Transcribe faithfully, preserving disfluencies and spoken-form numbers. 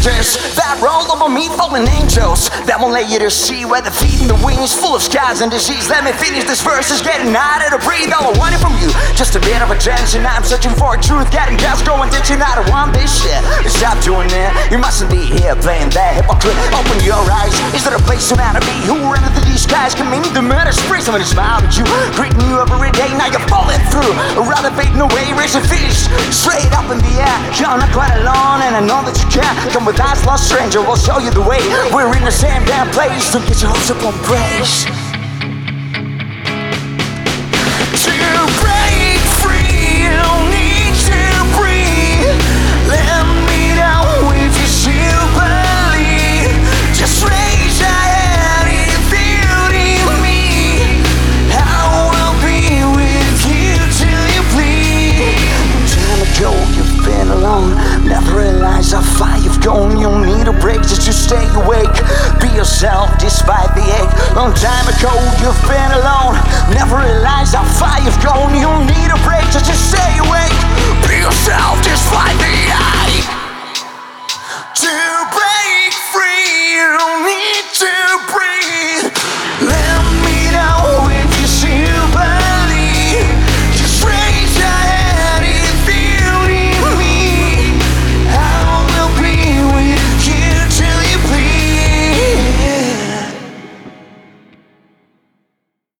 sisters that roll over me, fallen angels that won't let you to see where they're feeding the wings, full of scars and disease. Let me finish this verse, is getting harder to breathe. All I wanted from you, just a bit of attention. I'm searching for a truth, getting gas, growing ditching. I don't want this shit, stop doing it. You mustn't be here playing that hypocrite. Open your eyes, is there a place to matter me? Who ran into these guys, committing the murder spree? Somebody smiled at you, greeting you every day. Now you're falling through, rather fading away, raising fish straight up in the air. You're not quite alone, and I know that you can. Come with us, lost stranger, we'll show you the way. We're in the same damn place, so get your hopes up on praise. To break free, you don't need to breathe. Let me know if you still believe. Just raise your hand if you need me. I will be with you till you bleed. Time ago you've been alone, never realized how far you've gone. You need a break just to stay awake. Be yourself despite the ache. Long time ago you've been alone, never realized how far you've gone. You need a break just to stay awake. Be yourself despite the ache. To